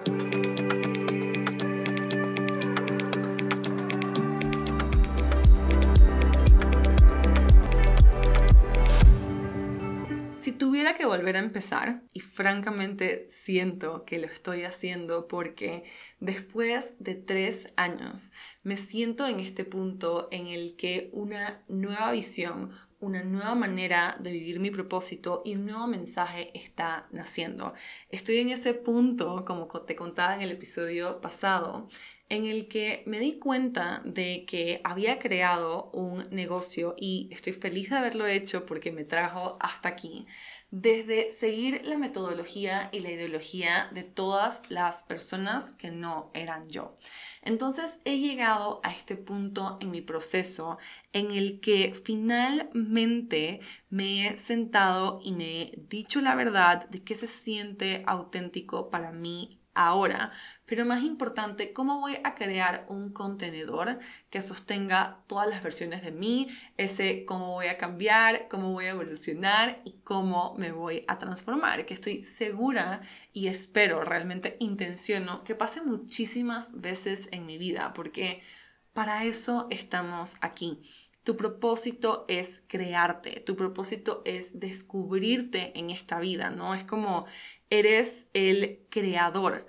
Si tuviera que volver a empezar, y francamente siento que lo estoy haciendo porque después de 3 años me siento en este punto en el que una nueva visión, una nueva manera de vivir mi propósito y un nuevo mensaje está naciendo. Estoy en ese punto, como te contaba en el episodio pasado, en el que me di cuenta de que había creado un negocio y estoy feliz de haberlo hecho porque me trajo hasta aquí, desde seguir la metodología y la ideología de todas las personas que no eran yo. Entonces he llegado a este punto en mi proceso en el que finalmente me he sentado y me he dicho la verdad de qué se siente auténtico para mí ahora, pero más importante, cómo voy a crear un contenedor que sostenga todas las versiones de mí, cómo voy a cambiar, cómo voy a evolucionar y cómo me voy a transformar, que estoy segura y espero, realmente intenciono que pase muchísimas veces en mi vida, porque para eso estamos aquí. Tu propósito es crearte, tu propósito es descubrirte en esta vida, ¿no? Es como eres el creador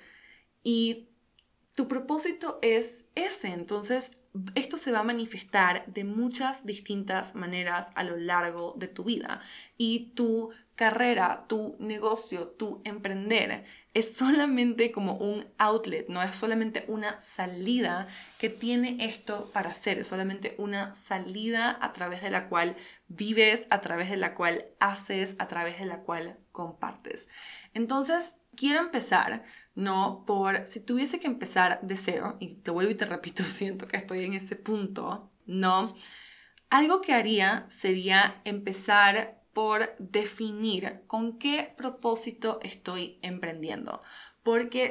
y tu propósito es ese, entonces esto se va a manifestar de muchas distintas maneras a lo largo de tu vida y tu carrera, tu negocio, tu emprender es solamente como un outlet, no es solamente una salida que tiene esto para hacer, es solamente una salida a través de la cual vives, a través de la cual haces, a través de la cual compartes. Entonces, quiero empezar, ¿no? Si tuviese que empezar de cero, y te vuelvo y te repito, siento que estoy en ese punto, ¿no? Algo que haría sería empezar por definir con qué propósito estoy emprendiendo. Porque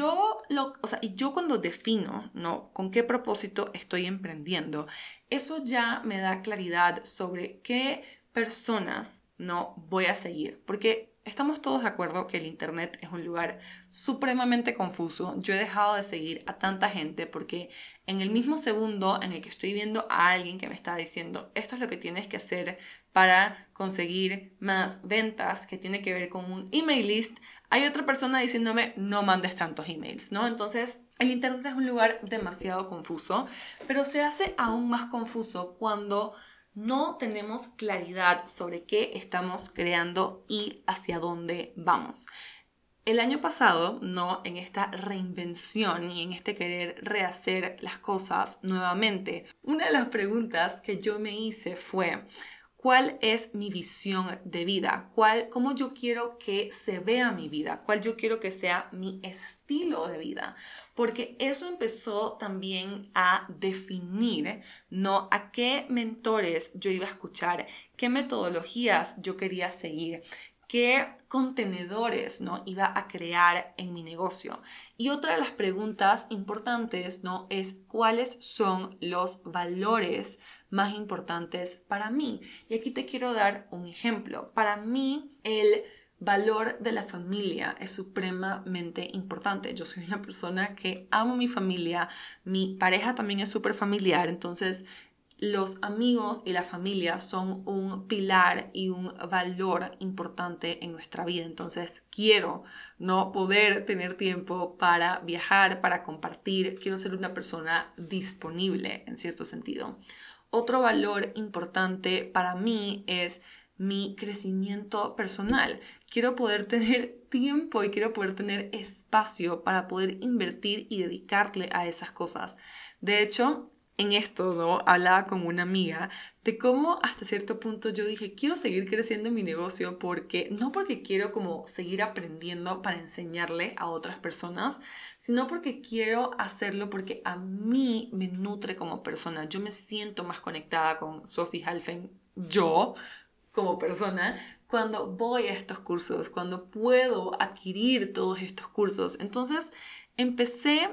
yo cuando defino, ¿no? Con qué propósito estoy emprendiendo, eso ya me da claridad sobre qué personas no voy a seguir. Porque estamos todos de acuerdo que el internet es un lugar supremamente confuso. Yo he dejado de seguir a tanta gente porque en el mismo segundo en el que estoy viendo a alguien que me está diciendo esto es lo que tienes que hacer para conseguir más ventas, que tiene que ver con un email list, hay otra persona diciéndome no mandes tantos emails, ¿no? Entonces, el internet es un lugar demasiado confuso, pero se hace aún más confuso cuando no tenemos claridad sobre qué estamos creando y hacia dónde vamos. El año pasado, ¿no? En esta reinvención y en este querer rehacer las cosas nuevamente, una de las preguntas que yo me hice fue: ¿cuál es mi visión de vida? ¿Cómo yo quiero que se vea mi vida? ¿Cuál yo quiero que sea mi estilo de vida? Porque eso empezó también a definir, ¿no? A qué mentores yo iba a escuchar, qué metodologías yo quería seguir, qué contenedores, ¿no? Iba a crear en mi negocio. Y otra de las preguntas importantes, ¿no? Es cuáles son los valores más importantes para mí. Y aquí te quiero dar un ejemplo. Para mí, el valor de la familia es supremamente importante. Yo soy una persona que amo mi familia, mi pareja también es súper familiar, entonces los amigos y la familia son un pilar y un valor importante en nuestra vida. Entonces quiero no poder tener tiempo para viajar, para compartir. Quiero ser una persona disponible en cierto sentido. Otro valor importante para mí es mi crecimiento personal. Quiero poder tener tiempo y quiero poder tener espacio para poder invertir y dedicarle a esas cosas. De hecho, en esto, ¿no? Hablaba con una amiga de cómo hasta cierto punto yo dije, quiero seguir creciendo en mi negocio no porque quiero como seguir aprendiendo para enseñarle a otras personas, sino porque quiero hacerlo porque a mí me nutre como persona. Yo me siento más conectada con Sophie Halfen, yo como persona, cuando voy a estos cursos, cuando puedo adquirir todos estos cursos. Entonces empecé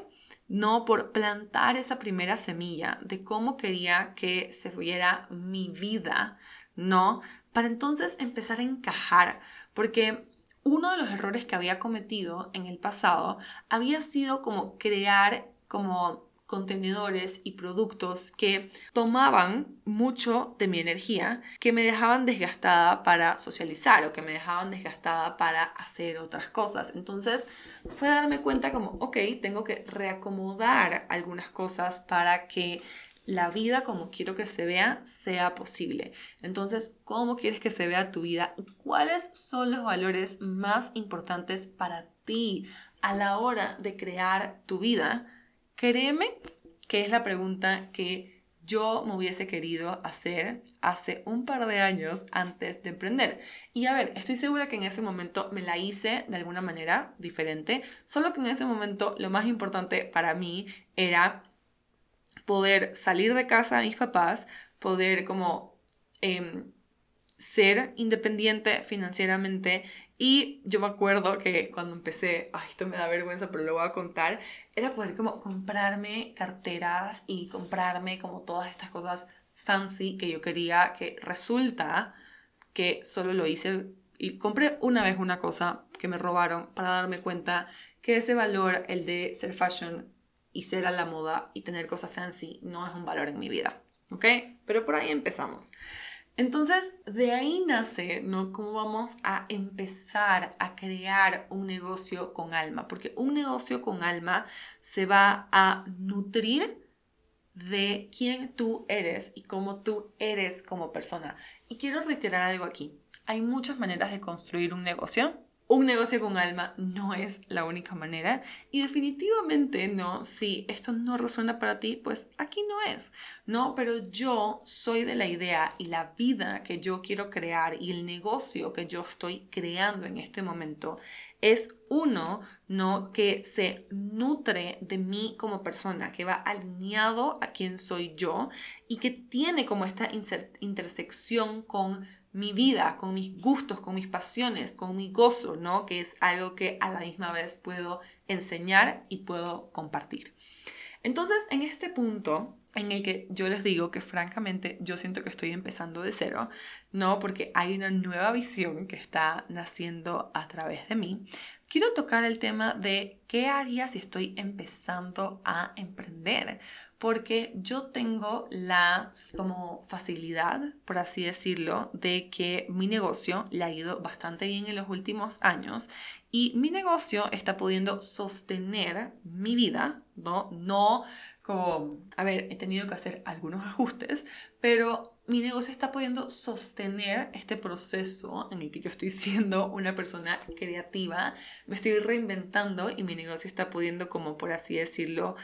por plantar esa primera semilla de cómo quería que se viera mi vida, ¿no? Para entonces empezar a encajar, porque uno de los errores que había cometido en el pasado había sido como crear como contenedores y productos que tomaban mucho de mi energía, que me dejaban desgastada para socializar o que me dejaban desgastada para hacer otras cosas. Entonces fue darme cuenta como, ok, tengo que reacomodar algunas cosas para que la vida como quiero que se vea sea posible. Entonces, ¿cómo quieres que se vea tu vida? ¿Cuáles son los valores más importantes para ti a la hora de crear tu vida? Créeme que es la pregunta que yo me hubiese querido hacer hace un par de años antes de emprender. Y a ver, estoy segura que en ese momento me la hice de alguna manera diferente, solo que en ese momento lo más importante para mí era poder salir de casa de mis papás, poder como ser independiente financieramente. Y yo me acuerdo que cuando empecé, esto me da vergüenza, pero lo voy a contar, era poder como comprarme carteras y comprarme como todas estas cosas fancy que yo quería, que resulta que solo lo hice y compré una vez una cosa que me robaron para darme cuenta que ese valor, el de ser fashion y ser a la moda y tener cosas fancy, no es un valor en mi vida, ¿ok? Pero por ahí empezamos. Entonces, de ahí nace, ¿no? Cómo vamos a empezar a crear un negocio con alma, porque un negocio con alma se va a nutrir de quién tú eres y cómo tú eres como persona. Y quiero reiterar algo aquí. Hay muchas maneras de construir un negocio. Un negocio con alma no es la única manera y definitivamente no, si esto no resuena para ti, pues aquí no es, ¿no? Pero yo soy de la idea y la vida que yo quiero crear y el negocio que yo estoy creando en este momento es uno, ¿no? Que se nutre de mí como persona, que va alineado a quién soy yo y que tiene como esta intersección con mi vida, con mis gustos, con mis pasiones, con mi gozo, ¿no? Que es algo que a la misma vez puedo enseñar y puedo compartir. Entonces, en este punto en el que yo les digo que francamente yo siento que estoy empezando de cero, ¿no? Porque hay una nueva visión que está naciendo a través de mí. Quiero tocar el tema de qué haría si estoy empezando a emprender, porque yo tengo la como facilidad, por así decirlo, de que mi negocio le ha ido bastante bien en los últimos años y mi negocio está pudiendo sostener mi vida, ¿no? No como, a ver, he tenido que hacer algunos ajustes, pero mi negocio está pudiendo sostener este proceso en el que yo estoy siendo una persona creativa, me estoy reinventando y mi negocio está pudiendo, como por así decirlo,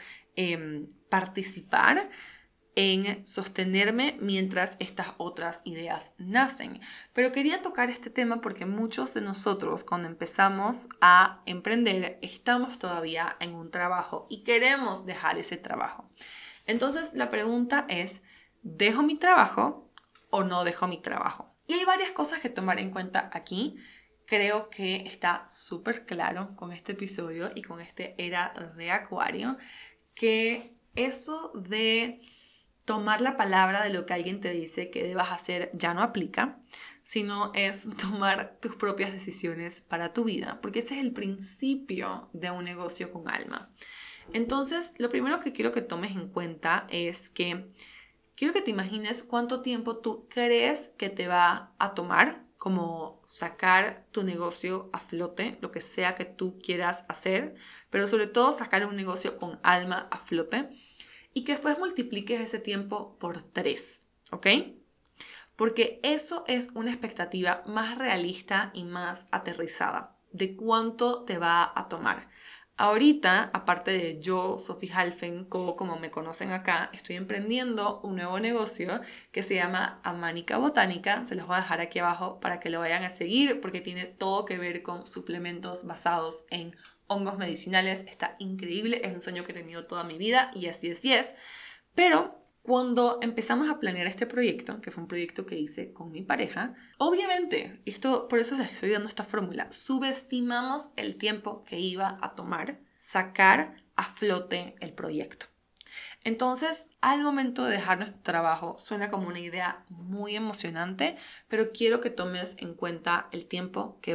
participar en sostenerme mientras estas otras ideas nacen. Pero quería tocar este tema porque muchos de nosotros cuando empezamos a emprender estamos todavía en un trabajo y queremos dejar ese trabajo. Entonces la pregunta es, ¿dejo mi trabajo o no dejo mi trabajo? Y hay varias cosas que tomar en cuenta aquí. Creo que está súper claro con este episodio y con este Era de Acuario que eso de tomar la palabra de lo que alguien te dice que debas hacer ya no aplica, sino es tomar tus propias decisiones para tu vida, porque ese es el principio de un negocio con alma. Entonces, lo primero que quiero que tomes en cuenta es que quiero que te imagines cuánto tiempo tú crees que te va a tomar como sacar tu negocio a flote, lo que sea que tú quieras hacer, pero sobre todo sacar un negocio con alma a flote. Y que después multipliques ese tiempo por 3, ¿ok? Porque eso es una expectativa más realista y más aterrizada de cuánto te va a tomar. Ahorita, aparte de yo, Sophie Halfen, como me conocen acá, estoy emprendiendo un nuevo negocio que se llama Amánica Botánica. Se los voy a dejar aquí abajo para que lo vayan a seguir porque tiene todo que ver con suplementos basados en hongos medicinales. Está increíble, es un sueño que he tenido toda mi vida y así es. Pero cuando empezamos a planear este proyecto, que fue un proyecto que hice con mi pareja, obviamente, por eso les estoy dando esta fórmula, subestimamos el tiempo que iba a tomar sacar a flote el proyecto. Entonces, al momento de dejar nuestro trabajo, suena como una idea muy emocionante, pero quiero que tomes en cuenta el tiempo que va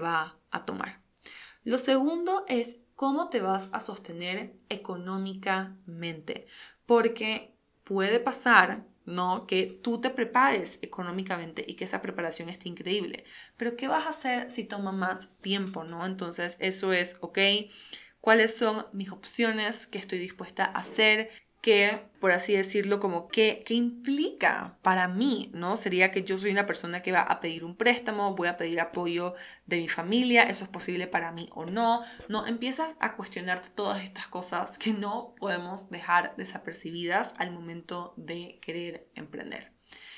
a tomar. Lo segundo es cómo te vas a sostener económicamente, porque puede pasar, ¿no?, que tú te prepares económicamente y que esa preparación esté increíble, pero ¿qué vas a hacer si toma más tiempo, ¿no? Entonces eso es, ok, ¿cuáles son mis opciones? ¿Qué estoy dispuesta a hacer? Que, por así decirlo, como qué implica para mí, ¿no? Sería que yo soy una persona que va a pedir un préstamo, voy a pedir apoyo de mi familia, ¿eso es posible para mí o no? No, empiezas a cuestionarte todas estas cosas que no podemos dejar desapercibidas al momento de querer emprender.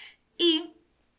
Y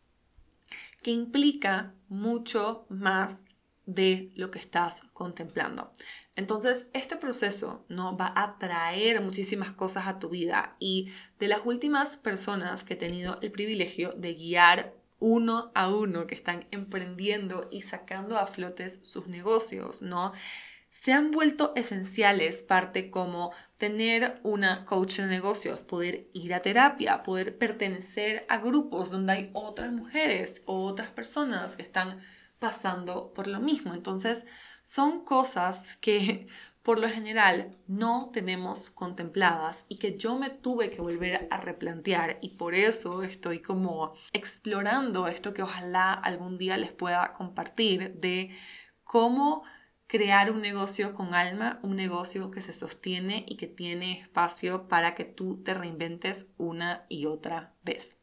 que implica mucho más de lo que estás contemplando. Entonces, este proceso, ¿no?, va a traer muchísimas cosas a tu vida, y de las últimas personas que he tenido el privilegio de guiar uno a uno que están emprendiendo y sacando a flotes sus negocios, ¿no?, se han vuelto esenciales parte como tener una coach de negocios, poder ir a terapia, poder pertenecer a grupos donde hay otras mujeres o otras personas que están pasando por lo mismo. Entonces, son cosas que por lo general no tenemos contempladas y que yo me tuve que volver a replantear, y por eso estoy como explorando esto que ojalá algún día les pueda compartir, de cómo crear un negocio con alma, un negocio que se sostiene y que tiene espacio para que tú te reinventes una y otra vez.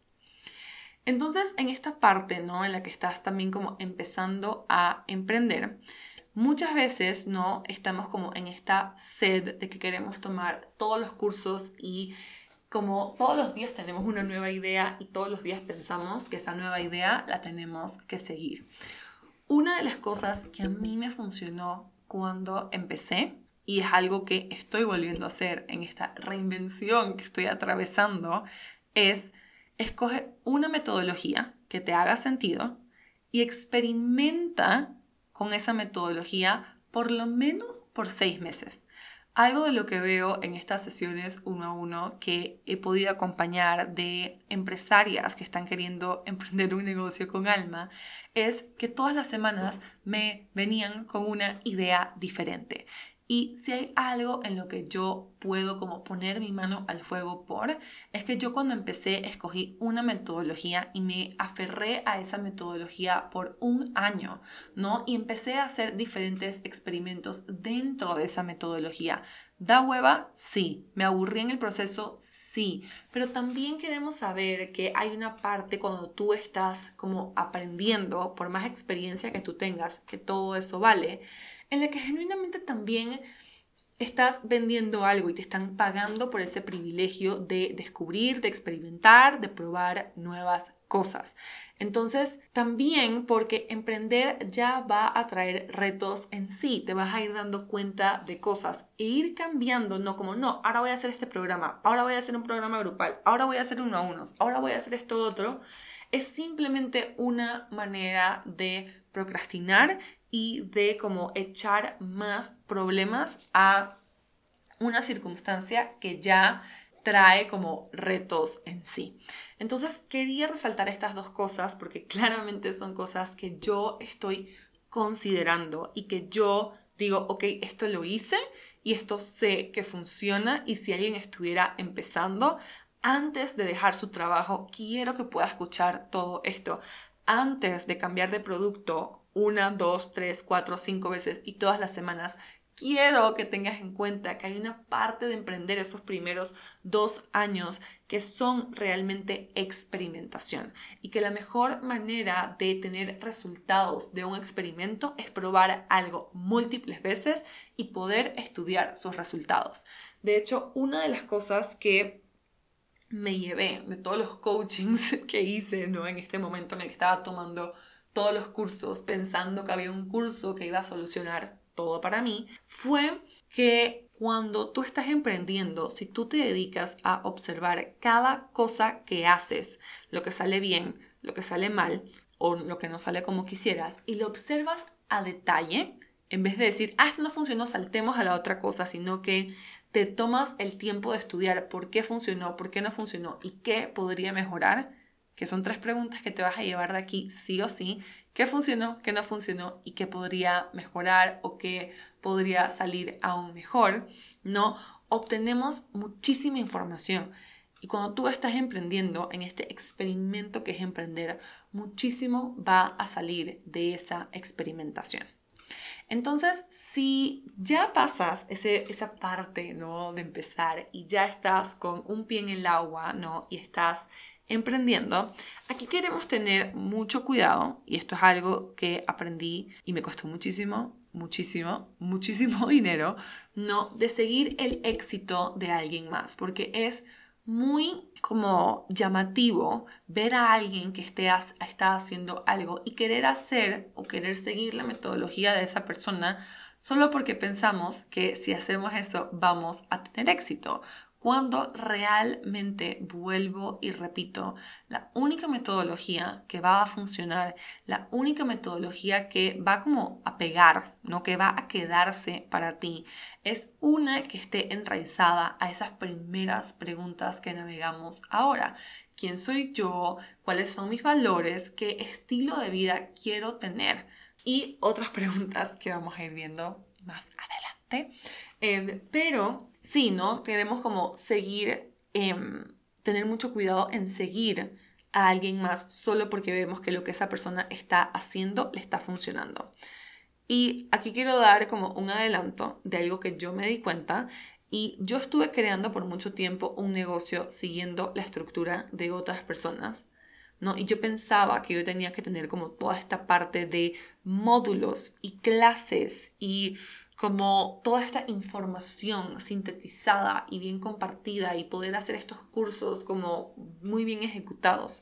Entonces, en esta parte, ¿no?, en la que estás también como empezando a emprender, muchas veces, ¿no?, estamos como en esta sed de que queremos tomar todos los cursos, y como todos los días tenemos una nueva idea y todos los días pensamos que esa nueva idea la tenemos que seguir. Una de las cosas que a mí me funcionó cuando empecé, y es algo que estoy volviendo a hacer en esta reinvención que estoy atravesando, es escoge una metodología que te haga sentido y experimenta con esa metodología por lo menos por 6 meses. Algo de lo que veo en estas sesiones uno a uno que he podido acompañar de empresarias que están queriendo emprender un negocio con alma es que todas las semanas me venían con una idea diferente. Y si hay algo en lo que yo puedo como poner mi mano al fuego es que yo cuando empecé escogí una metodología y me aferré a esa metodología por un año, ¿no? Y empecé a hacer diferentes experimentos dentro de esa metodología. ¿Da hueva? Sí. ¿Me aburrí en el proceso? Sí. Pero también queremos saber que hay una parte cuando tú estás como aprendiendo, por más experiencia que tú tengas, que todo eso vale, en la que genuinamente también estás vendiendo algo y te están pagando por ese privilegio de descubrir, de experimentar, de probar nuevas cosas. Entonces, también porque emprender ya va a traer retos en sí, te vas a ir dando cuenta de cosas e ir cambiando, no como, no, ahora voy a hacer este programa, ahora voy a hacer un programa grupal, ahora voy a hacer uno a unos, ahora voy a hacer esto otro. Es simplemente una manera de procrastinar y de como echar más problemas a una circunstancia que ya trae como retos en sí. Entonces quería resaltar estas dos cosas porque claramente son cosas que yo estoy considerando y que yo digo, ok, esto lo hice y esto sé que funciona, y si alguien estuviera empezando, antes de dejar su trabajo, quiero que pueda escuchar todo esto. Antes de cambiar de producto 1, 2, 3, 4, 5 veces y todas las semanas, quiero que tengas en cuenta que hay una parte de emprender esos primeros 2 años que son realmente experimentación, y que la mejor manera de tener resultados de un experimento es probar algo múltiples veces y poder estudiar sus resultados. De hecho, una de las cosas que me llevé de todos los coachings que hice, ¿no?, en este momento en el que estaba tomando todos los cursos pensando que había un curso que iba a solucionar todo para mí, fue que cuando tú estás emprendiendo, si tú te dedicas a observar cada cosa que haces, lo que sale bien, lo que sale mal o lo que no sale como quisieras, y lo observas a detalle, en vez de decir, esto no funcionó, saltemos a la otra cosa, sino que te tomas el tiempo de estudiar por qué funcionó, por qué no funcionó y qué podría mejorar, que son 3 preguntas que te vas a llevar de aquí sí o sí, qué funcionó, qué no funcionó y qué podría mejorar o qué podría salir aún mejor, ¿no? Obtenemos muchísima información. Y cuando tú estás emprendiendo en este experimento que es emprender, muchísimo va a salir de esa experimentación. Entonces, si ya pasas esa parte, ¿no?, de empezar y ya estás con un pie en el agua, ¿no?, y estás emprendiendo, aquí queremos tener mucho cuidado, y esto es algo que aprendí y me costó muchísimo dinero, ¿no?, de seguir el éxito de alguien más, porque es muy como llamativo ver a alguien que está haciendo algo y querer hacer o querer seguir la metodología de esa persona solo porque pensamos que si hacemos eso vamos a tener éxito. Cuando realmente, vuelvo y repito, la única metodología que va a funcionar, la única metodología que va como a pegar, ¿no?, que va a quedarse para ti, es una que esté enraizada a esas primeras preguntas que navegamos ahora. ¿Quién soy yo? ¿Cuáles son mis valores? ¿Qué estilo de vida quiero tener? Y otras preguntas que vamos a ir viendo más adelante. Pero sí, ¿no? Queremos como seguir, tener mucho cuidado en seguir a alguien más solo porque vemos que lo que esa persona está haciendo le está funcionando. Y aquí quiero dar como un adelanto de algo que yo me di cuenta, y yo estuve creando por mucho tiempo un negocio siguiendo la estructura de otras personas, ¿no? Y yo pensaba que yo tenía que tener como toda esta parte de módulos y clases y como toda esta información sintetizada y bien compartida y poder hacer estos cursos como muy bien ejecutados.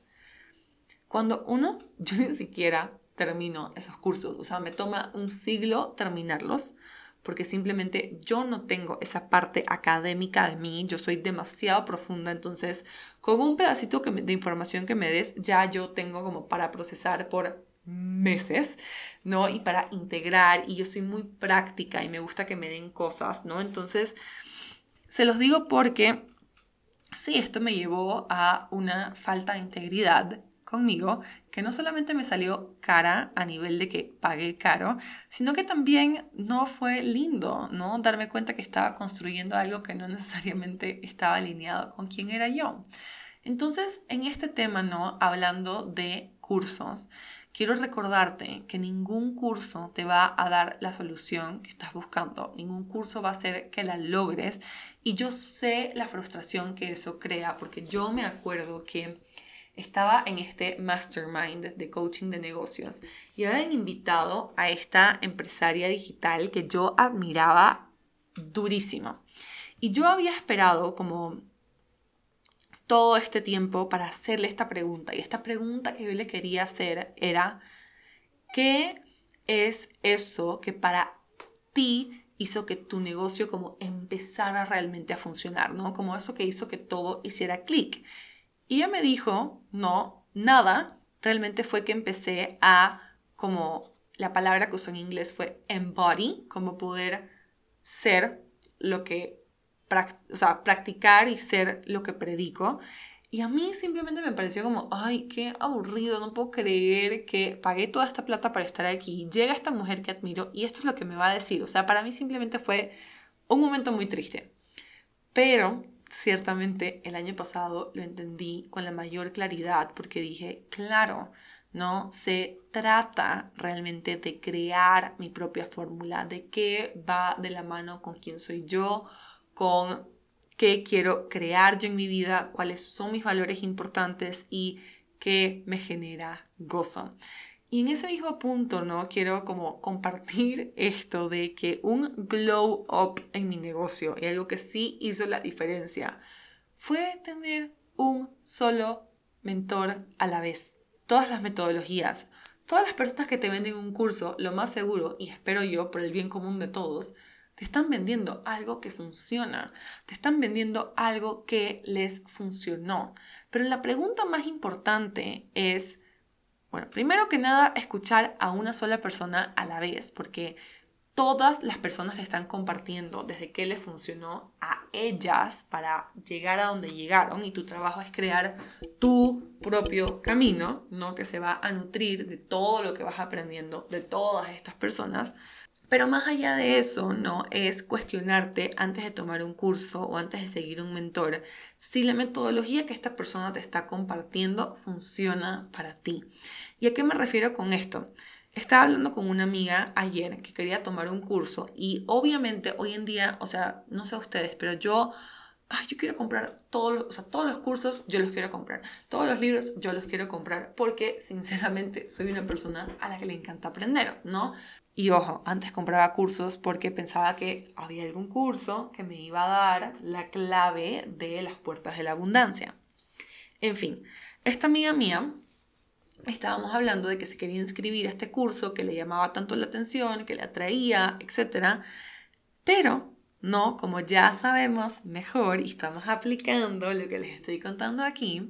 Yo ni siquiera termino esos cursos, o sea, me toma un siglo terminarlos, porque simplemente yo no tengo esa parte académica de mí, yo soy demasiado profunda, entonces con un pedacito de información que me des, ya yo tengo como para procesar por meses, ¿no? Y para integrar, y yo soy muy práctica y me gusta que me den cosas, ¿no? Entonces, se los digo porque sí, esto me llevó a una falta de integridad conmigo, que no solamente me salió cara a nivel de que pagué caro, sino que también no fue lindo, ¿no?, darme cuenta que estaba construyendo algo que no necesariamente estaba alineado con quién era yo. Entonces, en este tema, ¿no?, hablando de cursos, quiero recordarte que ningún curso te va a dar la solución que estás buscando, ningún curso va a hacer que la logres, y yo sé la frustración que eso crea, porque yo me acuerdo que estaba en este mastermind de coaching de negocios y habían invitado a esta empresaria digital que yo admiraba durísimo. Y yo había esperado como todo este tiempo para hacerle esta pregunta. Y esta pregunta que yo le quería hacer era: ¿qué es eso que para ti hizo que tu negocio como empezara realmente a funcionar, ¿no? Como eso que hizo que todo hiciera clic. Y ella me dijo: no, nada. Realmente fue que empecé a, como la palabra que usó en inglés fue embody, como poder ser lo que, practicar y ser lo que predico. Y a mí simplemente me pareció como, ay, qué aburrido, no puedo creer que pagué toda esta plata para estar aquí. Llega esta mujer que admiro y esto es lo que me va a decir. O sea, para mí simplemente fue un momento muy triste. Pero ciertamente el año pasado lo entendí con la mayor claridad, porque dije, claro, no se trata realmente de crear mi propia fórmula, de qué va de la mano con quién soy yo, con qué quiero crear yo en mi vida, cuáles son mis valores importantes y qué me genera gozo. Y en ese mismo punto, ¿no?, quiero como compartir esto de que un glow up en mi negocio, y algo que sí hizo la diferencia, fue tener un solo mentor a la vez. Todas las metodologías, todas las personas que te venden un curso, lo más seguro, y espero yo por el bien común de todos, te están vendiendo algo que funciona, te están vendiendo algo que les funcionó. Pero la pregunta más importante es, bueno, primero que nada, escuchar a una sola persona a la vez, porque todas las personas te están compartiendo desde qué les funcionó a ellas para llegar a donde llegaron, y tu trabajo es crear tu propio camino, ¿no? Que se va a nutrir de todo lo que vas aprendiendo de todas estas personas. Pero más allá de eso, ¿no? Es cuestionarte antes de tomar un curso o antes de seguir un mentor si la metodología que esta persona te está compartiendo funciona para ti. ¿Y a qué me refiero con esto? Estaba hablando con una amiga ayer que quería tomar un curso y obviamente hoy en día, o sea, no sé ustedes, pero yo quiero comprar todos los cursos, yo los quiero comprar. Todos los libros, yo los quiero comprar porque sinceramente soy una persona a la que le encanta aprender, ¿no? Y ojo, antes compraba cursos porque pensaba que había algún curso que me iba a dar la clave de las puertas de la abundancia. En fin, esta amiga mía, estábamos hablando de que se quería inscribir a este curso que le llamaba tanto la atención, que le atraía, etc. Pero, no, como ya sabemos mejor y estamos aplicando lo que les estoy contando aquí,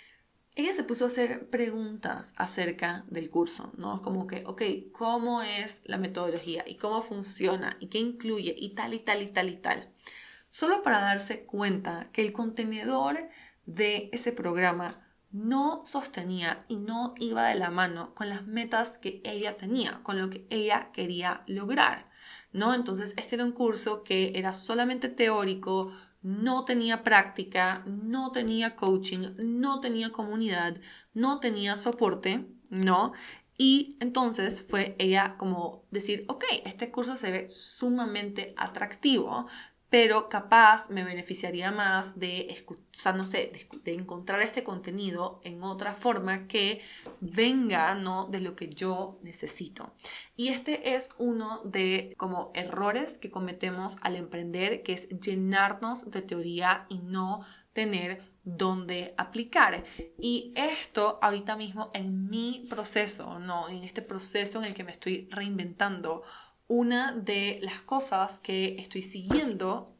ella se puso a hacer preguntas acerca del curso, ¿no? Como que, ok, ¿cómo es la metodología? ¿Y cómo funciona? ¿Y qué incluye? Y tal, y tal, y tal, y tal. Solo para darse cuenta que el contenedor de ese programa no sostenía y no iba de la mano con las metas que ella tenía, con lo que ella quería lograr, ¿no? Entonces, este era un curso que era solamente teórico, no tenía práctica, no tenía coaching, no tenía comunidad, no tenía soporte, ¿no? Y entonces fue ella como decir, ok, este curso se ve sumamente atractivo, pero capaz me beneficiaría más de, no sé, de encontrar este contenido en otra forma que venga, ¿no? De lo que yo necesito. Y este es uno de como errores que cometemos al emprender, que es llenarnos de teoría y no tener dónde aplicar. Y esto ahorita mismo en mi proceso, ¿no? En este proceso en el que me estoy reinventando, una de las cosas que estoy siguiendo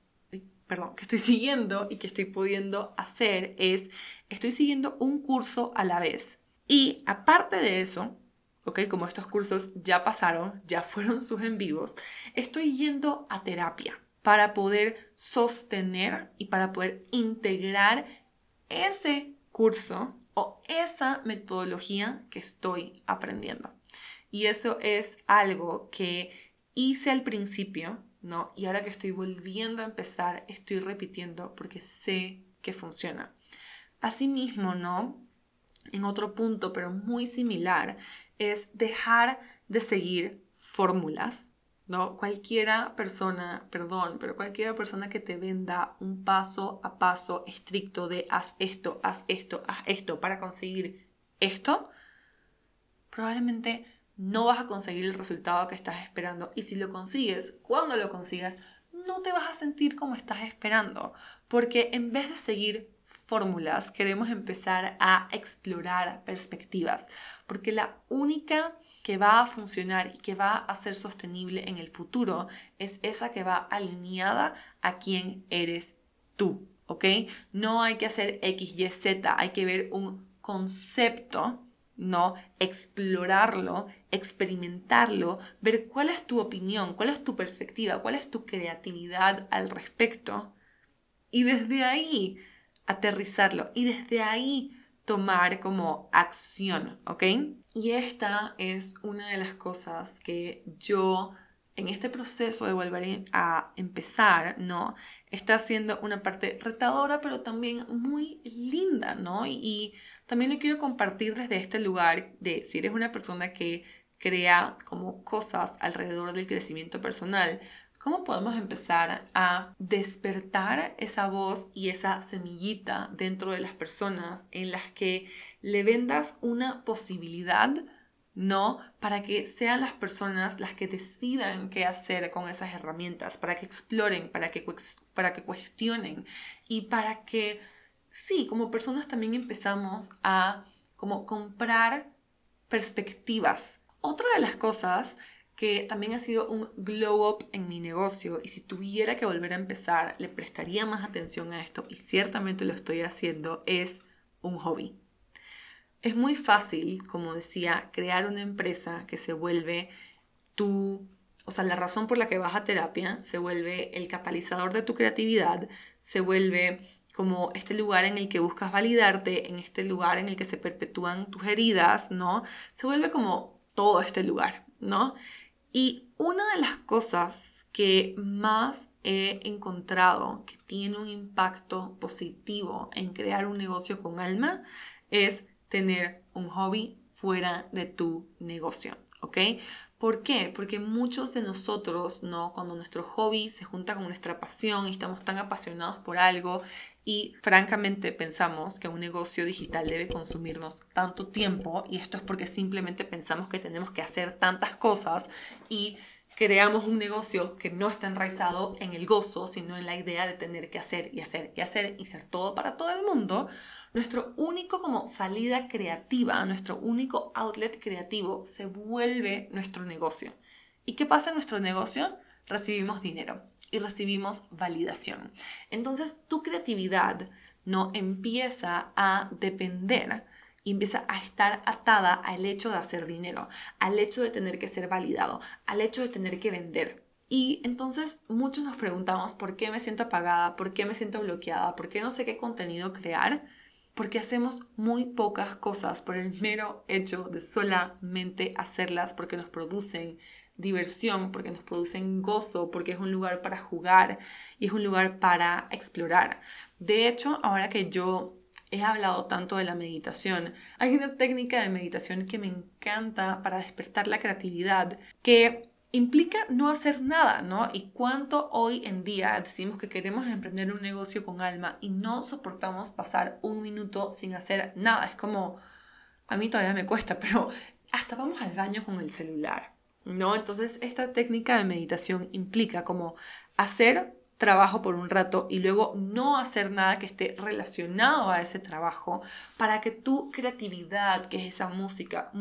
y que estoy pudiendo hacer es, estoy siguiendo un curso a la vez. Y aparte de eso, ¿ok? Como estos cursos ya pasaron, ya fueron sus en vivos, estoy yendo a terapia para poder sostener y para poder integrar ese curso o esa metodología que estoy aprendiendo. Y eso es algo que hice al principio, ¿no? Y ahora que estoy volviendo a empezar, estoy repitiendo porque sé que funciona. Asimismo, ¿no? En otro punto, pero muy similar, es dejar de seguir fórmulas, ¿no? Cualquiera persona que te venda un paso a paso estricto de haz esto, haz esto, haz esto para conseguir esto, probablemente no vas a conseguir el resultado que estás esperando. Y si lo consigues, cuando lo consigas, no te vas a sentir como estás esperando. Porque en vez de seguir fórmulas, queremos empezar a explorar perspectivas. Porque la única que va a funcionar y que va a ser sostenible en el futuro es esa que va alineada a quién eres tú. ¿Ok? No hay que hacer X, Y, Z. Hay que ver un concepto, ¿no? Explorarlo, experimentarlo, ver cuál es tu opinión, cuál es tu perspectiva, cuál es tu creatividad al respecto y desde ahí aterrizarlo y desde ahí tomar como acción, ¿ok? Y esta es una de las cosas que yo en este proceso de volver a empezar, ¿no? Está siendo una parte retadora, pero también muy linda, ¿no? Y también lo quiero compartir desde este lugar de si eres una persona que crea como cosas alrededor del crecimiento personal, ¿cómo podemos empezar a despertar esa voz y esa semillita dentro de las personas en las que le vendas una posibilidad, ¿no? Para que sean las personas las que decidan qué hacer con esas herramientas, para que exploren, para que cuestionen y para que, sí, como personas también empezamos a como comprar perspectivas. Otra de las cosas que también ha sido un glow up en mi negocio y si tuviera que volver a empezar le prestaría más atención a esto y ciertamente lo estoy haciendo, es un hobby. Es muy fácil, como decía, crear una empresa que se vuelve tu o sea, la razón por la que vas a terapia, se vuelve el catalizador de tu creatividad, se vuelve como este lugar en el que buscas validarte, en este lugar en el que se perpetúan tus heridas, ¿no? Se vuelve como todo este lugar, ¿no? Y una de las cosas que más he encontrado que tiene un impacto positivo en crear un negocio con alma es tener un hobby fuera de tu negocio, ¿ok? ¿Por qué? Porque muchos de nosotros, ¿no? Cuando nuestro hobby se junta con nuestra pasión y estamos tan apasionados por algo y francamente pensamos que un negocio digital debe consumirnos tanto tiempo, y esto es porque simplemente pensamos que tenemos que hacer tantas cosas y creamos un negocio que no está enraizado en el gozo, sino en la idea de tener que hacer y hacer y hacer y ser todo para todo el mundo. Nuestro único como salida creativa, nuestro único outlet creativo se vuelve nuestro negocio. ¿Y qué pasa en nuestro negocio? Recibimos dinero y recibimos validación. Entonces tu creatividad no empieza a depender y empieza a estar atada al hecho de hacer dinero, al hecho de tener que ser validado, al hecho de tener que vender. Y entonces muchos nos preguntamos por qué me siento apagada, por qué me siento bloqueada, por qué no sé qué contenido crear. Porque hacemos muy pocas cosas por el mero hecho de solamente hacerlas, porque nos producen diversión, porque nos producen gozo, porque es un lugar para jugar y es un lugar para explorar. De hecho, ahora que yo he hablado tanto de la meditación, hay una técnica de meditación que me encanta para despertar la creatividad, que implica no hacer nada, ¿no? Y cuánto hoy en día decimos que queremos emprender un negocio con alma y no soportamos pasar un minuto sin hacer nada. Es como, a mí todavía me cuesta, pero hasta vamos al baño con el celular, ¿no? Entonces esta técnica de meditación implica como hacer trabajo por un rato y luego no hacer nada que esté relacionado a ese trabajo, para que tu creatividad, que es esa música,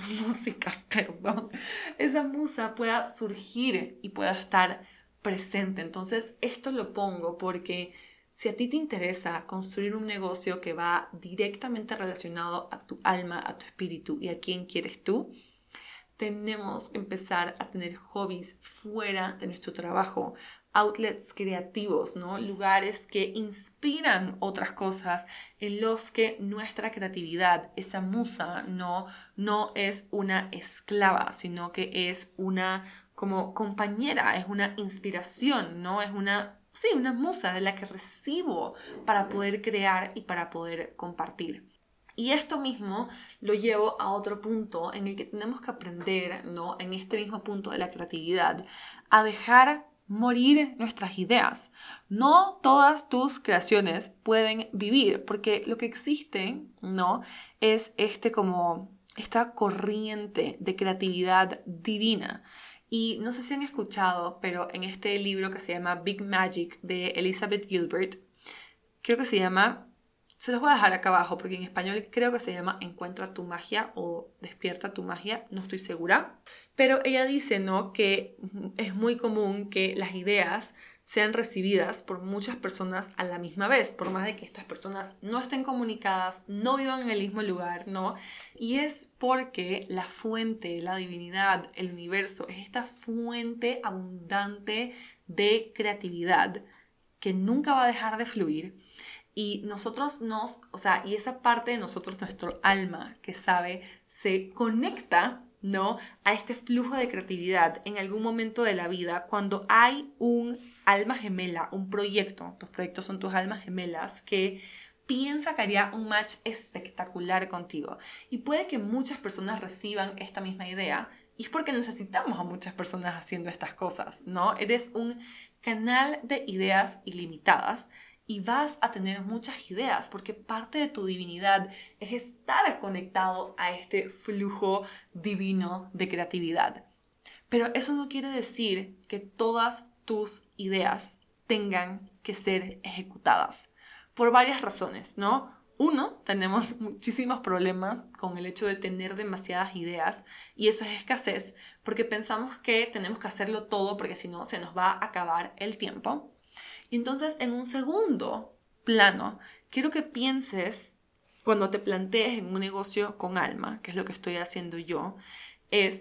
perdón, esa musa pueda surgir y pueda estar presente. Entonces esto lo pongo porque si a ti te interesa construir un negocio que va directamente relacionado a tu alma, a tu espíritu y a quién quieres tú, tenemos que empezar a tener hobbies fuera de nuestro trabajo, outlets creativos, ¿no? Lugares que inspiran otras cosas, en los que nuestra creatividad, esa musa, no es una esclava, sino que es una como compañera, es una inspiración, ¿no? Es una musa de la que recibo para poder crear y para poder compartir. Y esto mismo lo llevo a otro punto en el que tenemos que aprender, ¿no? En este mismo punto de la creatividad, a dejar morir nuestras ideas. No todas tus creaciones pueden vivir, porque lo que existe, ¿no? Es esta corriente de creatividad divina. Y no sé si han escuchado, pero en este libro que se llama Big Magic de Elizabeth Gilbert, creo que se llama... Se los voy a dejar acá abajo porque en español creo que se llama Encuentra tu magia o Despierta tu magia, no estoy segura. Pero ella dice, ¿no?, que es muy común que las ideas sean recibidas por muchas personas a la misma vez, por más de que estas personas no estén comunicadas, no vivan en el mismo lugar, ¿no? Y es porque la fuente, la divinidad, el universo, es esta fuente abundante de creatividad que nunca va a dejar de fluir. Y nosotros y esa parte de nosotros, nuestro alma que sabe, se conecta, ¿no?, a este flujo de creatividad en algún momento de la vida cuando hay un alma gemela, un proyecto. Tus proyectos son tus almas gemelas que piensa que haría un match espectacular contigo. Y puede que muchas personas reciban esta misma idea, y es porque necesitamos a muchas personas haciendo estas cosas, ¿no? Eres un canal de ideas ilimitadas. Y vas a tener muchas ideas porque parte de tu divinidad es estar conectado a este flujo divino de creatividad. Pero eso no quiere decir que todas tus ideas tengan que ser ejecutadas. Por varias razones, ¿no? Uno, tenemos muchísimos problemas con el hecho de tener demasiadas ideas y eso es escasez porque pensamos que tenemos que hacerlo todo porque si no se nos va a acabar el tiempo. Y entonces, en un segundo plano, quiero que pienses, cuando te plantees en un negocio con alma, que es lo que estoy haciendo yo, es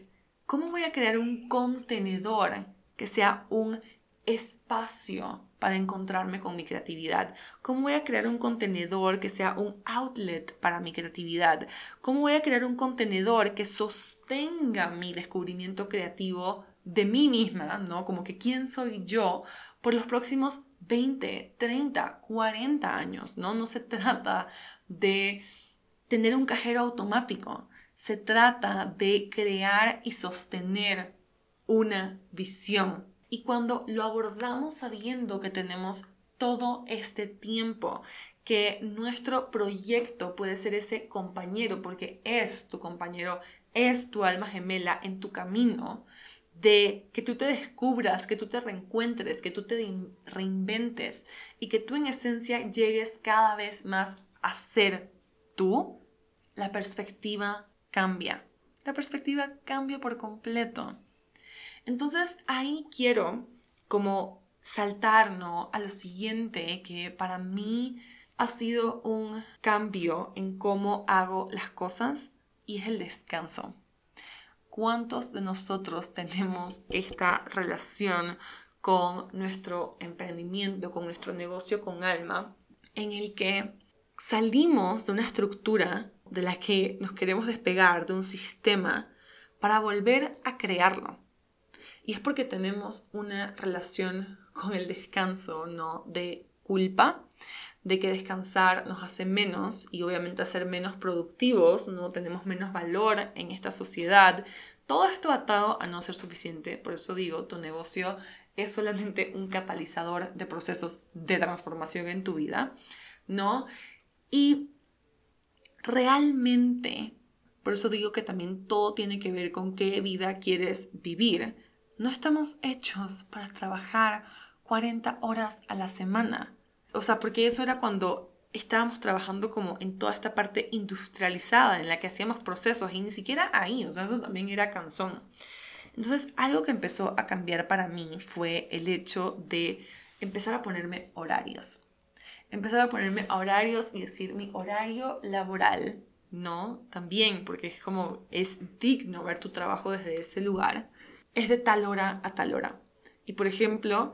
¿Cómo voy a crear un contenedor que sea un espacio para encontrarme con mi creatividad? ¿Cómo voy a crear un contenedor que sea un outlet para mi creatividad? ¿Cómo voy a crear un contenedor que sostenga mi descubrimiento creativo de mí misma, ¿no? Como que quién soy yo por los próximos 20, 30, 40 años, ¿no? No se trata de tener un cajero automático. Se trata de crear y sostener una visión. Y cuando lo abordamos sabiendo que tenemos todo este tiempo, que nuestro proyecto puede ser ese compañero, porque es tu compañero, es tu alma gemela en tu camino, de que tú te descubras, que tú te reencuentres, que tú te reinventes y que tú en esencia llegues cada vez más a ser tú, la perspectiva cambia. La perspectiva cambia por completo. Entonces ahí quiero como saltar, ¿no?, a lo siguiente que para mí ha sido un cambio en cómo hago las cosas y es el descanso. ¿Cuántos de nosotros tenemos esta relación con nuestro emprendimiento, con nuestro negocio con alma, en el que salimos de una estructura de la que nos queremos despegar, de un sistema, para volver a crearlo? Y es porque tenemos una relación con el descanso, ¿no?, de culpa, de que descansar nos hace menos y obviamente hacer menos productivos, no tenemos menos valor en esta sociedad. Todo esto atado a no ser suficiente. Por eso digo, tu negocio es solamente un catalizador de procesos de transformación en tu vida, ¿no? Y realmente, por eso digo que también todo tiene que ver con qué vida quieres vivir. No estamos hechos para trabajar 40 horas a la semana. O sea, porque eso era cuando estábamos trabajando como en toda esta parte industrializada en la que hacíamos procesos y ni siquiera ahí, o sea, eso también era cansón. Entonces, algo que empezó a cambiar para mí fue el hecho de empezar a ponerme horarios. Empezar a ponerme horarios y decir mi horario laboral, ¿no? También, porque es como, es digno ver tu trabajo desde ese lugar. Es de tal hora a tal hora. Y por ejemplo,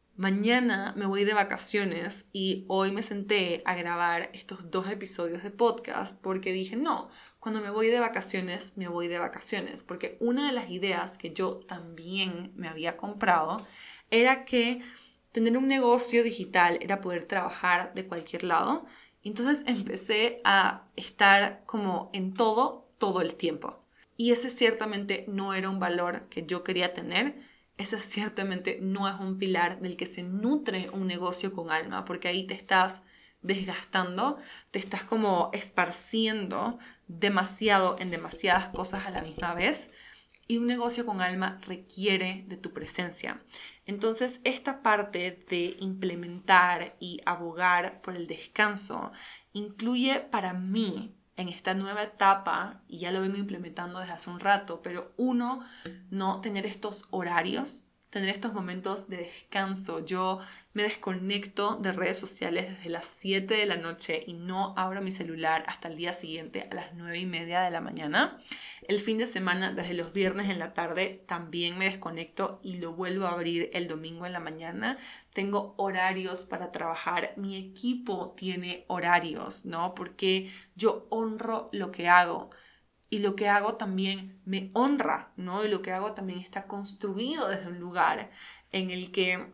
mañana me voy de vacaciones y hoy me senté a grabar estos 2 episodios de podcast porque dije, no, cuando me voy de vacaciones, me voy de vacaciones. Porque una de las ideas que yo también me había comprado era que tener un negocio digital era poder trabajar de cualquier lado. Entonces empecé a estar como en todo el tiempo. Y ese ciertamente no era un valor que yo quería tener. Ese ciertamente no es un pilar del que se nutre un negocio con alma, porque ahí te estás desgastando, te estás como esparciendo demasiado en demasiadas cosas a la misma vez. Y un negocio con alma requiere de tu presencia. Entonces, esta parte de implementar y abogar por el descanso incluye para mí en esta nueva etapa, y ya lo vengo implementando desde hace un rato, pero uno, no tener estos horarios, tener estos momentos de descanso. Yo me desconecto de redes sociales desde las 7 de la noche y no abro mi celular hasta el día siguiente a las 9:30 de la mañana. El fin de semana, desde los viernes en la tarde, también me desconecto y lo vuelvo a abrir el domingo en la mañana. Tengo horarios para trabajar. Mi equipo tiene horarios, ¿no? Porque yo honro lo que hago. Y lo que hago también me honra, ¿no? Y lo que hago también está construido desde un lugar en el que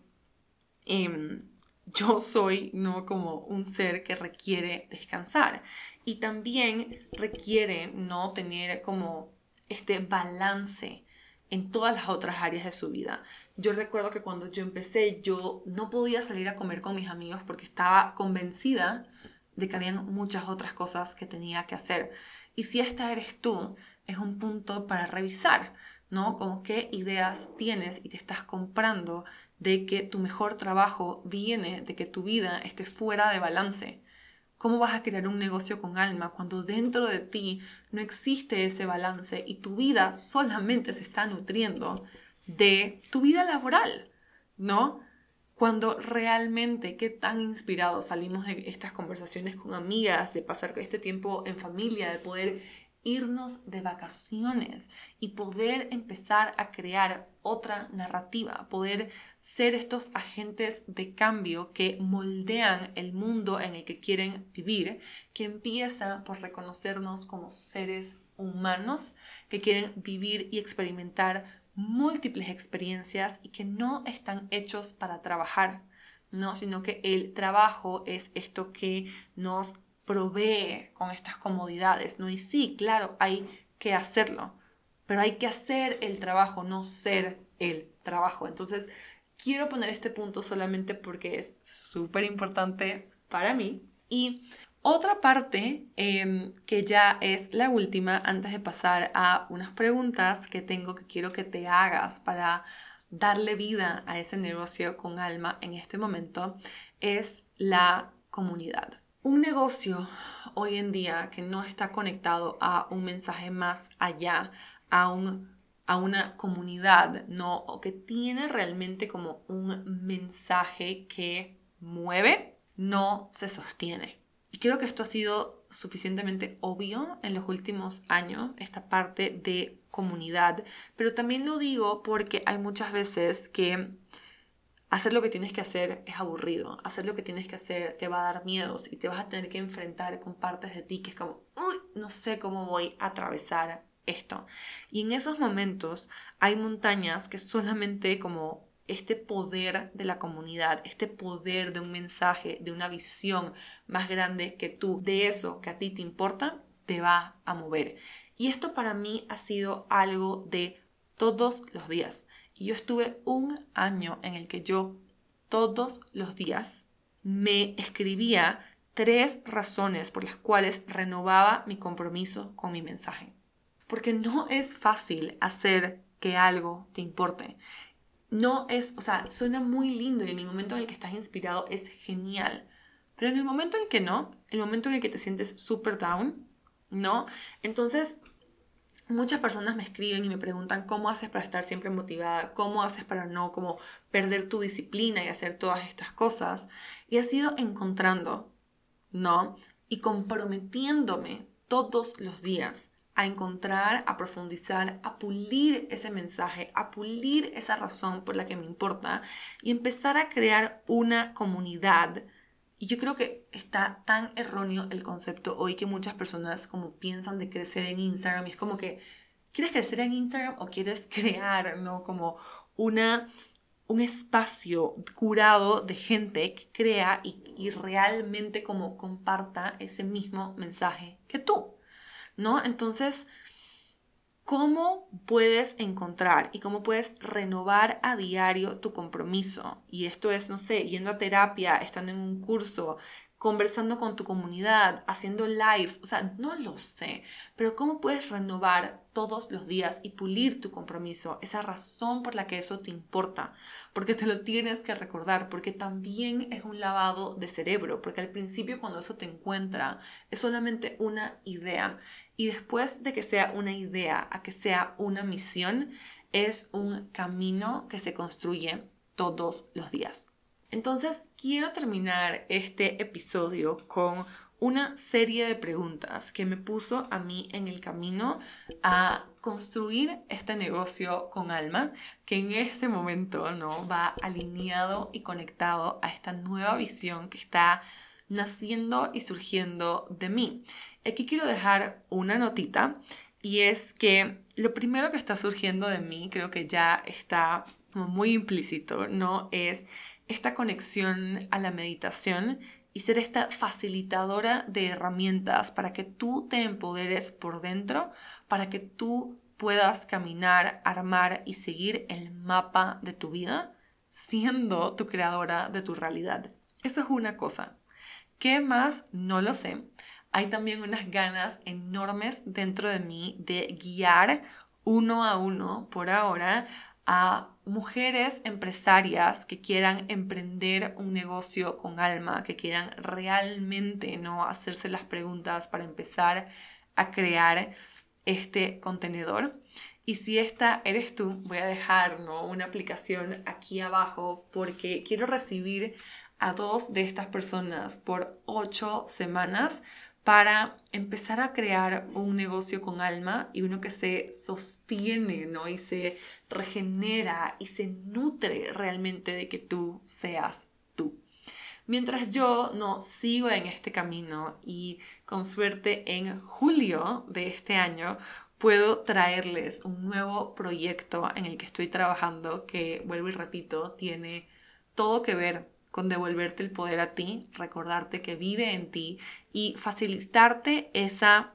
yo soy, ¿no?, como un ser que requiere descansar. Y también requiere, ¿no?, tener como este balance en todas las otras áreas de su vida. Yo recuerdo que cuando yo empecé, yo no podía salir a comer con mis amigos porque estaba convencida de que habían muchas otras cosas que tenía que hacer. Y si esta eres tú, es un punto para revisar, ¿no? Como qué ideas tienes y te estás comprando de que tu mejor trabajo viene de que tu vida esté fuera de balance. ¿Cómo vas a crear un negocio con alma cuando dentro de ti no existe ese balance y tu vida solamente se está nutriendo de tu vida laboral, ¿no? Cuando realmente, qué tan inspirados salimos de estas conversaciones con amigas, de pasar este tiempo en familia, de poder irnos de vacaciones y poder empezar a crear otra narrativa, poder ser estos agentes de cambio que moldean el mundo en el que quieren vivir, que empieza por reconocernos como seres humanos que quieren vivir y experimentar múltiples experiencias y que no están hechos para trabajar, ¿no? Sino que el trabajo es esto que nos provee con estas comodidades, ¿no? Y sí, claro, hay que hacerlo, pero hay que hacer el trabajo, no ser el trabajo. Entonces, quiero poner este punto solamente porque es súper importante para mí. Y otra parte que ya es la última, antes de pasar a unas preguntas que tengo que quiero que te hagas para darle vida a ese negocio con alma en este momento, es la comunidad. Un negocio hoy en día que no está conectado a un mensaje más allá, a una comunidad, ¿no? O que tiene realmente como un mensaje que mueve, no se sostiene. Y creo que esto ha sido suficientemente obvio en los últimos años, esta parte de comunidad, pero también lo digo porque hay muchas veces que hacer lo que tienes que hacer es aburrido. Hacer lo que tienes que hacer te va a dar miedos y te vas a tener que enfrentar con partes de ti que es como, uy, no sé cómo voy a atravesar esto. Y en esos momentos hay montañas que solamente como este poder de la comunidad, este poder de un mensaje, de una visión más grande que tú, de eso que a ti te importa, te va a mover. Y esto para mí ha sido algo de todos los días. Y yo estuve un año en el que yo todos los días me escribía 3 razones por las cuales renovaba mi compromiso con mi mensaje. Porque no es fácil hacer que algo te importe. No es, o sea, suena muy lindo y en el momento en el que estás inspirado es genial. Pero en el momento en el que no, el momento en el que te sientes super down, ¿no? Entonces, muchas personas me escriben y me preguntan cómo haces para estar siempre motivada, cómo haces para no como perder tu disciplina y hacer todas estas cosas. Y ha sido encontrando, ¿no? Y comprometiéndome todos los días a encontrar, a profundizar, a pulir ese mensaje, a pulir esa razón por la que me importa y empezar a crear una comunidad. Y yo creo que está tan erróneo el concepto hoy que muchas personas como piensan de crecer en Instagram. Y es como que, ¿quieres crecer en Instagram o quieres crear, ¿no? Como un espacio curado de gente que crea y realmente como comparta ese mismo mensaje que tú, ¿no? Entonces, ¿cómo puedes encontrar y cómo puedes renovar a diario tu compromiso? Y esto es, no sé, yendo a terapia, estando en un curso, conversando con tu comunidad, haciendo lives, o sea, no lo sé, pero ¿cómo puedes renovar todos los días y pulir tu compromiso, esa razón por la que eso te importa? Porque te lo tienes que recordar, porque también es un lavado de cerebro, porque al principio cuando eso te encuentra es solamente una idea y después de que sea una idea a que sea una misión, es un camino que se construye todos los días. Entonces, quiero terminar este episodio con una serie de preguntas que me puso a mí en el camino a construir este negocio con alma, que en este momento no va alineado y conectado a esta nueva visión que está naciendo y surgiendo de mí. Aquí quiero dejar una notita y es que lo primero que está surgiendo de mí, creo que ya está como muy implícito, ¿no? Es esta conexión a la meditación y ser esta facilitadora de herramientas para que tú te empoderes por dentro, para que tú puedas caminar, armar y seguir el mapa de tu vida, siendo tu creadora de tu realidad. Eso es una cosa. ¿Qué más? No lo sé. Hay también unas ganas enormes dentro de mí de guiar uno a uno por ahora a mujeres empresarias que quieran emprender un negocio con alma, que quieran realmente no hacerse las preguntas para empezar a crear este contenedor. Y si esta eres tú, voy a dejar, ¿no?, una aplicación aquí abajo porque quiero recibir a 2 de estas personas por 8 semanas para empezar a crear un negocio con alma y uno que se sostiene, ¿no? Y se regenera y se nutre realmente de que tú seas tú. Mientras yo no sigo en este camino y con suerte en julio de este año puedo traerles un nuevo proyecto en el que estoy trabajando que, vuelvo y repito, tiene todo que ver con devolverte el poder a ti, recordarte que vive en ti y facilitarte esa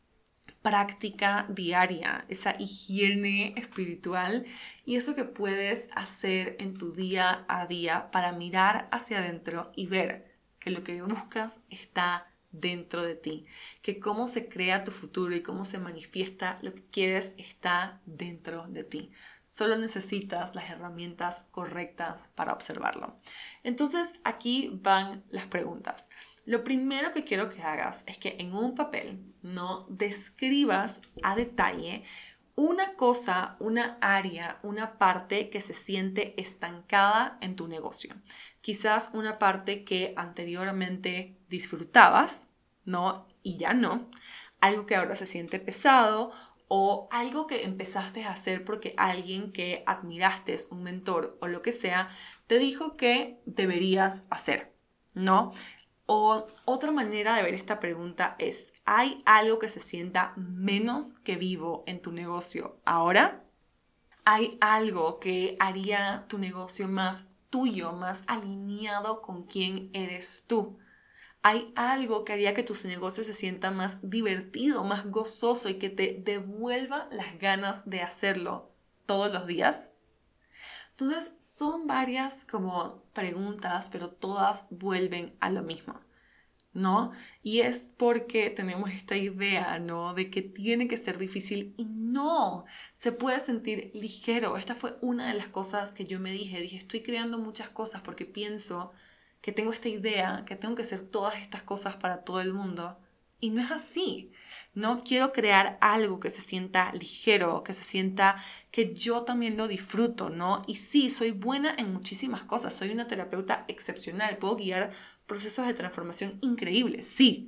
práctica diaria, esa higiene espiritual y eso que puedes hacer en tu día a día para mirar hacia adentro y ver que lo que buscas está dentro de ti, que cómo se crea tu futuro y cómo se manifiesta lo que quieres está dentro de ti. Solo necesitas las herramientas correctas para observarlo. Entonces, aquí van las preguntas. Lo primero que quiero que hagas es que en un papel no describas a detalle una cosa, una área, una parte que se siente estancada en tu negocio. Quizás una parte que anteriormente disfrutabas, ¿no? Y ya no. Algo que ahora se siente pesado o algo que empezaste a hacer porque alguien que admiraste, un mentor o lo que sea, te dijo que deberías hacer, ¿no? O otra manera de ver esta pregunta es, ¿hay algo que se sienta menos que vivo en tu negocio ahora? ¿Hay algo que haría tu negocio más tuyo, más alineado con quién eres tú? ¿Hay algo que haría que tu negocio se sienta más divertido, más gozoso y que te devuelva las ganas de hacerlo todos los días? Entonces son varias como preguntas, pero todas vuelven a lo mismo, ¿no? Y es porque tenemos esta idea, ¿no? De que tiene que ser difícil y no, se puede sentir ligero. Esta fue una de las cosas que yo me dije, estoy creando muchas cosas porque pienso que tengo esta idea, que tengo que hacer todas estas cosas para todo el mundo. Y no es así. No quiero crear algo que se sienta ligero, que se sienta que yo también lo disfruto, ¿no? Y sí, soy buena en muchísimas cosas. Soy una terapeuta excepcional. Puedo guiar procesos de transformación increíbles, sí.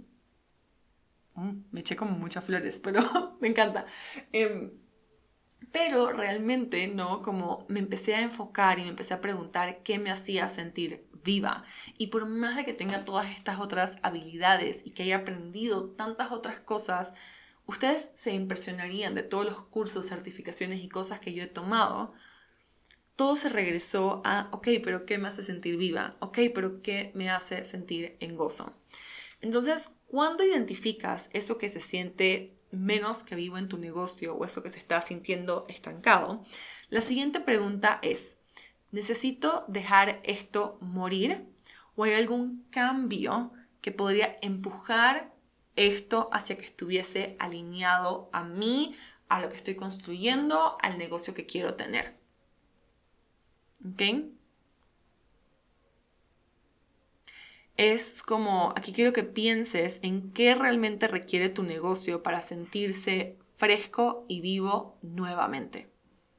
Me eché como muchas flores, pero me encanta. Pero realmente, ¿no? Como me empecé a enfocar y me empecé a preguntar qué me hacía sentir viva. Y por más de que tenga todas estas otras habilidades y que haya aprendido tantas otras cosas, ustedes se impresionarían de todos los cursos, certificaciones y cosas que yo he tomado. Todo se regresó a, ok, pero ¿qué me hace sentir viva? Ok, pero ¿qué me hace sentir en gozo? Entonces, cuando identificas eso que se siente menos que vivo en tu negocio o eso que se está sintiendo estancado, la siguiente pregunta es, ¿necesito dejar esto morir? ¿O hay algún cambio que podría empujar esto hacia que estuviese alineado a mí, a lo que estoy construyendo, al negocio que quiero tener? ¿Ok? Es como, aquí quiero que pienses en qué realmente requiere tu negocio para sentirse fresco y vivo nuevamente.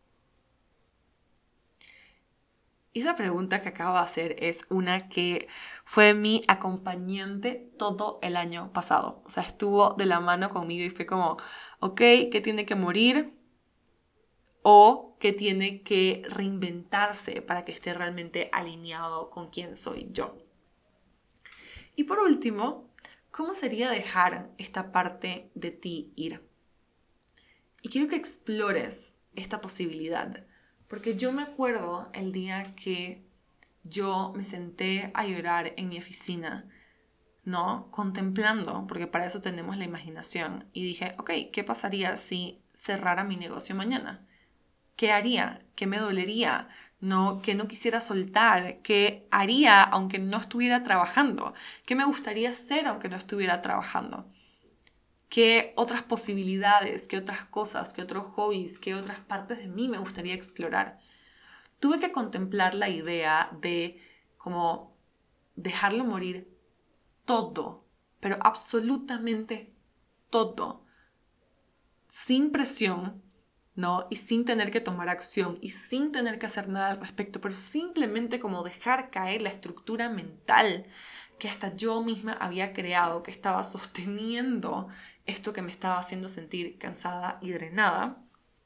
Y esa pregunta que acabo de hacer es una que fue mi acompañante todo el año pasado. O sea, estuvo de la mano conmigo y fue como, ok, ¿qué tiene que morir? O qué tiene que reinventarse para que esté realmente alineado con quién soy yo. Y por último, ¿cómo sería dejar esta parte de ti ir? Y quiero que explores esta posibilidad, porque yo me acuerdo el día que yo me senté a llorar en mi oficina, ¿no? Contemplando, porque para eso tenemos la imaginación, y dije, ok, ¿qué pasaría si cerrara mi negocio mañana? ¿Qué haría? ¿Qué me dolería? No, que no quisiera soltar, qué haría aunque no estuviera trabajando, qué me gustaría hacer aunque no estuviera trabajando, qué otras posibilidades, qué otras cosas, qué otros hobbies, qué otras partes de mí me gustaría explorar. Tuve que contemplar la idea de como dejarlo morir todo, pero absolutamente todo, sin presión, ¿no? Y sin tener que tomar acción y sin tener que hacer nada al respecto, pero simplemente como dejar caer la estructura mental que hasta yo misma había creado, que estaba sosteniendo esto que me estaba haciendo sentir cansada y drenada,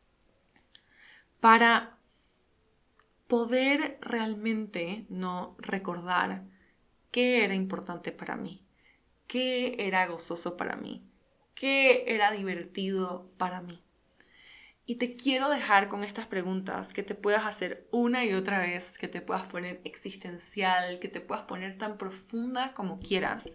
para poder realmente no recordar qué era importante para mí, qué era gozoso para mí, qué era divertido para mí. Y te quiero dejar con estas preguntas que te puedas hacer una y otra vez, que te puedas poner existencial, que te puedas poner tan profunda como quieras.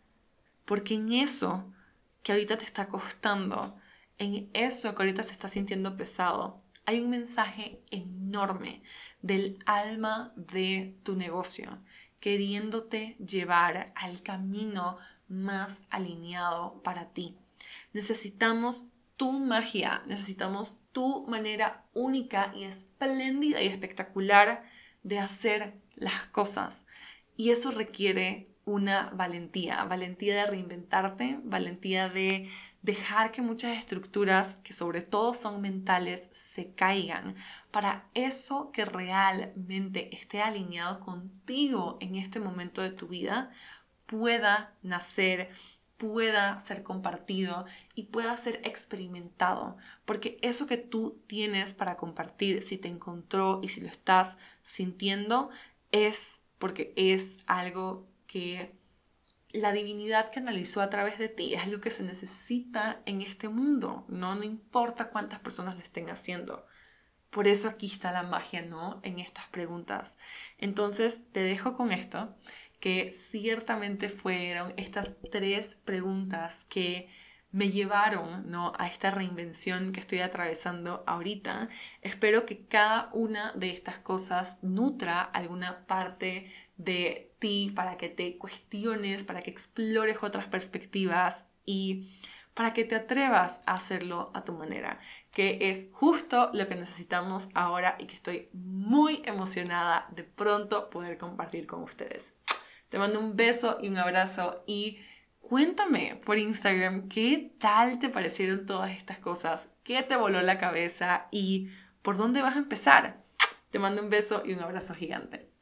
Porque en eso que ahorita te está costando, en eso que ahorita se está sintiendo pesado, hay un mensaje enorme del alma de tu negocio, queriéndote llevar al camino más alineado para ti. Necesitamos tu magia, necesitamos tu manera única y espléndida y espectacular de hacer las cosas. Y eso requiere una valentía de reinventarte, valentía de dejar que muchas estructuras, que sobre todo son mentales, se caigan para eso que realmente esté alineado contigo en este momento de tu vida pueda nacer, pueda ser compartido y pueda ser experimentado. Porque eso que tú tienes para compartir, si te encontró y si lo estás sintiendo, es porque es algo que la divinidad canalizó a través de ti, es algo que se necesita en este mundo, no importa cuántas personas lo estén haciendo. Por eso aquí está la magia, ¿no? En estas preguntas. Entonces te dejo con esto, que ciertamente fueron estas 3 preguntas que me llevaron, ¿no?, a esta reinvención que estoy atravesando ahorita. Espero que cada una de estas cosas nutra alguna parte de ti para que te cuestiones, para que explores otras perspectivas y para que te atrevas a hacerlo a tu manera, que es justo lo que necesitamos ahora y que estoy muy emocionada de pronto poder compartir con ustedes. Te mando un beso y un abrazo y cuéntame por Instagram qué tal te parecieron todas estas cosas, qué te voló la cabeza y por dónde vas a empezar. Te mando un beso y un abrazo gigante.